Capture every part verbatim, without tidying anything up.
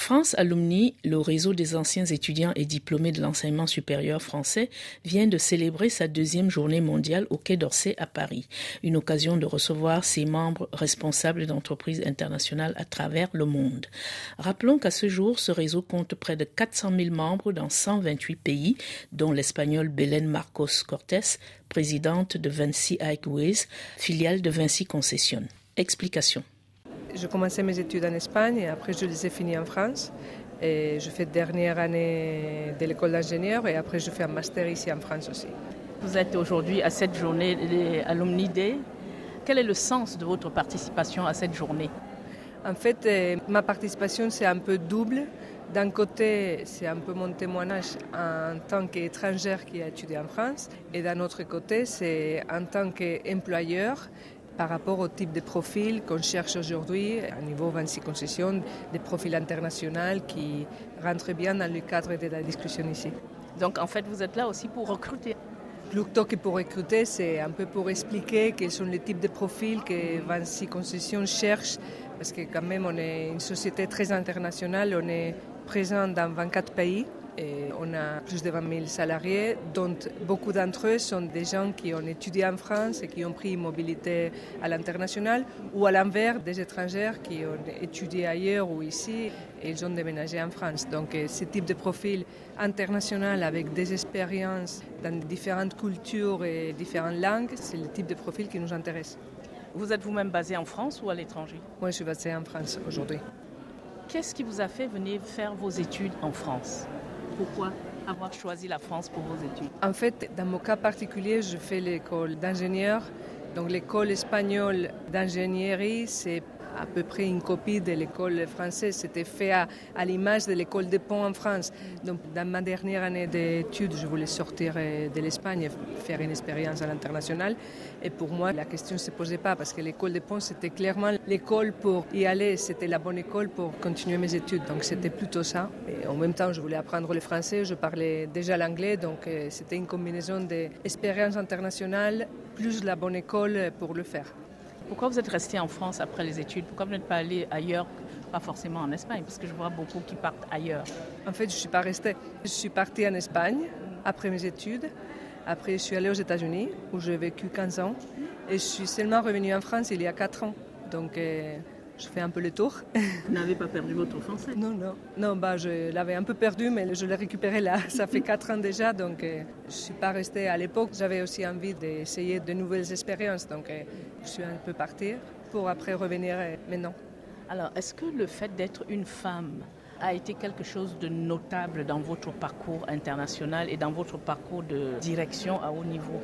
France Alumni, le réseau des anciens étudiants et diplômés de l'enseignement supérieur français, vient de célébrer sa deuxième journée mondiale au Quai d'Orsay à Paris. Une occasion de recevoir ses membres responsables d'entreprises internationales à travers le monde. Rappelons qu'à ce jour, ce réseau compte près de quatre cent mille membres dans cent vingt-huit pays, dont l'Espagnole Belén Marcos Cortés, présidente de Vinci Highways, filiale de Vinci Concessions. Explication. Je commençais mes études en Espagne et après je les ai finies en France. Et je fais dernière année de l'école d'ingénieur et après je fais un master ici en France aussi. Vous êtes aujourd'hui à cette journée des Alumni Day. Quel est le sens de votre participation à cette journée? En fait, ma participation c'est un peu double. D'un côté, c'est un peu mon témoignage en tant qu'étrangère qui a étudié en France. Et d'un autre côté, c'est en tant qu'employeur par rapport au type de profil qu'on cherche aujourd'hui à niveau Vinci Concessions, des profils internationaux qui rentrent bien dans le cadre de la discussion ici. Donc en fait, vous êtes là aussi pour recruter? Plutôt que pour recruter, c'est un peu pour expliquer quels sont les types de profils que Vinci Concessions cherche, parce que quand même on est une société très internationale, on est présent dans vingt-quatre pays. Et on a plus de vingt mille salariés, dont beaucoup d'entre eux sont des gens qui ont étudié en France et qui ont pris une mobilité à l'international, ou à l'inverse, des étrangers qui ont étudié ailleurs ou ici et ils ont déménagé en France. Donc ce type de profil international avec des expériences dans différentes cultures et différentes langues, c'est le type de profil qui nous intéresse. Vous êtes vous-même basé en France ou à l'étranger? Moi, je suis basée en France aujourd'hui. Qu'est-ce qui vous a fait venir faire vos études en France? Pourquoi avoir choisi la France pour vos études? En fait, dans mon cas particulier, je fais l'école d'ingénieur. Donc l'école espagnole d'ingénierie, c'est à peu près une copie de l'école française. C'était fait à, à l'image de l'école des ponts en France. Donc dans ma dernière année d'études, je voulais sortir de l'Espagne et faire une expérience à l'international. Et pour moi, la question ne se posait pas parce que l'école des ponts, c'était clairement l'école pour y aller. C'était la bonne école pour continuer mes études. Donc c'était plutôt ça. Et en même temps, je voulais apprendre le français. Je parlais déjà l'anglais. Donc c'était une combinaison d'expérience internationale plus la bonne école pour le faire. Pourquoi vous êtes resté en France après les études? Pourquoi vous n'êtes pas allé ailleurs, pas forcément en Espagne? Parce que je vois beaucoup qui partent ailleurs. En fait, je ne suis pas restée. Je suis partie en Espagne après mes études. Après, je suis allée aux États-Unis où j'ai vécu quinze ans. Et je suis seulement revenue en France il y a quatre ans. Donc, euh, je fais un peu le tour. Vous n'avez pas perdu votre français? Non, non. Non, bah, je l'avais un peu perdu, mais je l'ai récupéré là. Ça fait quatre ans déjà, donc euh, je ne suis pas restée à l'époque. J'avais aussi envie d'essayer de nouvelles expériences, donc euh, je suis un peu partie pour après revenir euh, maintenant. Alors, est-ce que le fait d'être une femme a été quelque chose de notable dans votre parcours international et dans votre parcours de direction à haut niveau?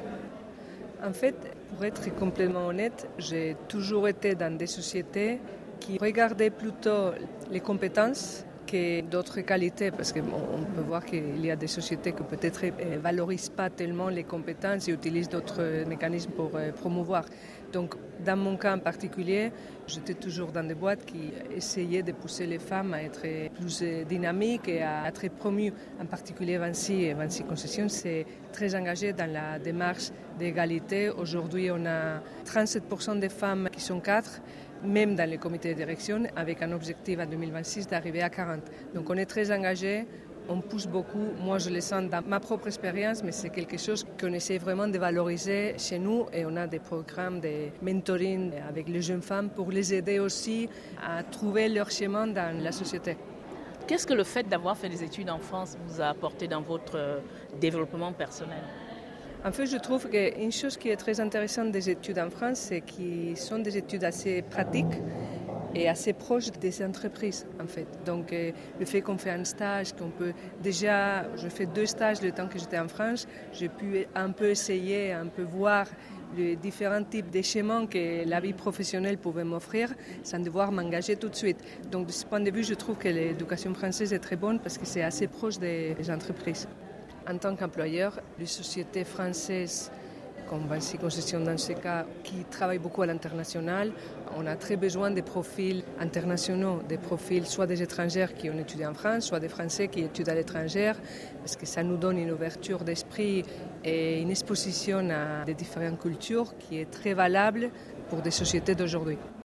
En fait, pour être complètement honnête, j'ai toujours été dans des sociétés qui regardaient plutôt les compétences que d'autres qualités, parce qu'on peut voir qu'il y a des sociétés qui peut-être ne valorisent pas tellement les compétences et utilisent d'autres mécanismes pour promouvoir. Donc, dans mon cas en particulier, j'étais toujours dans des boîtes qui essayaient de pousser les femmes à être plus dynamiques et à être promues. En particulier, Vinci et Vinci Concessions, c'est très engagé dans la démarche d'égalité. Aujourd'hui, on a trente-sept pour cent des femmes qui sont cadres, même dans les comités de direction, avec un objectif en deux mille vingt-six d'arriver à quarante. Donc on est très engagé, on pousse beaucoup. Moi, je le sens dans ma propre expérience, mais c'est quelque chose qu'on essaie vraiment de valoriser chez nous. Et on a des programmes de mentoring avec les jeunes femmes pour les aider aussi à trouver leur chemin dans la société. Qu'est-ce que le fait d'avoir fait des études en France vous a apporté dans votre développement personnel? En fait, je trouve qu'une chose qui est très intéressante des études en France, c'est qu'elles sont des études assez pratiques et assez proches des entreprises, en fait. Donc, euh, le fait qu'on fait un stage, qu'on peut déjà, je fais deux stages le temps que j'étais en France, j'ai pu un peu essayer, un peu voir les différents types de chemins que la vie professionnelle pouvait m'offrir sans devoir m'engager tout de suite. Donc, de ce point de vue, je trouve que l'éducation française est très bonne parce que c'est assez proche des entreprises. En tant qu'employeur, les sociétés françaises, comme Vinci Concessions dans ce cas, qui travaillent beaucoup à l'international, on a très besoin de profils internationaux, des profils soit des étrangers qui ont étudié en France, soit des Français qui étudient à l'étranger, parce que ça nous donne une ouverture d'esprit et une exposition à des différentes cultures qui est très valable pour des sociétés d'aujourd'hui.